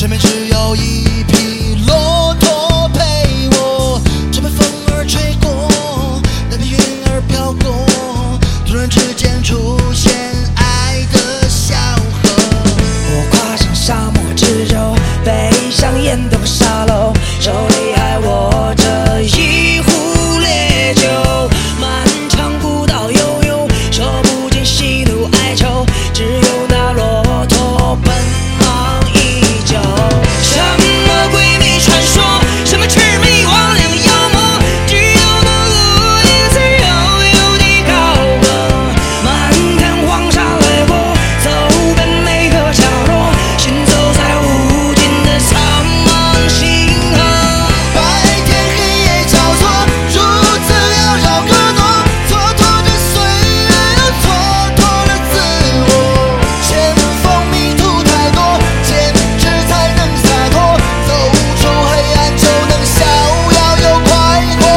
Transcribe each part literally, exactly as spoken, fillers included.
身边只有一匹骆驼陪我，这被风儿吹过，那片云儿飘过，突然之间出现爱的小河。 我跨上沙漠之舟，背上烟斗和沙漏，手里还握着一壶烈酒。漫长古道悠悠，说不尽喜怒哀愁，只有那骆驼奔忙依旧。什么鬼魅传说，什么魑魅魍魉妖魔，只有那落叶才悠悠地高歌。漫看黄沙掠过，走遍每个角落，行走在无尽的苍茫星河。 白天黑夜交错，如此缭绕个挪，蹉跎着岁月，又蹉跎了自我。前方迷途太多，坚持才能洒脱，走出黑暗就能逍遥又快活。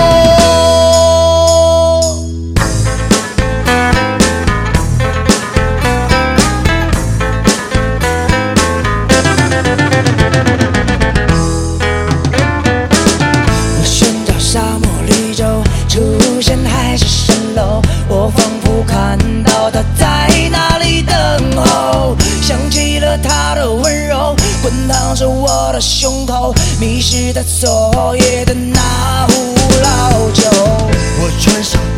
我寻找沙漠绿洲，出现还是蜃楼，我仿佛看到他在那里等候，想起了他的温柔，滚烫着我的胸口，迷失在昨夜的那壶老酒。 我穿上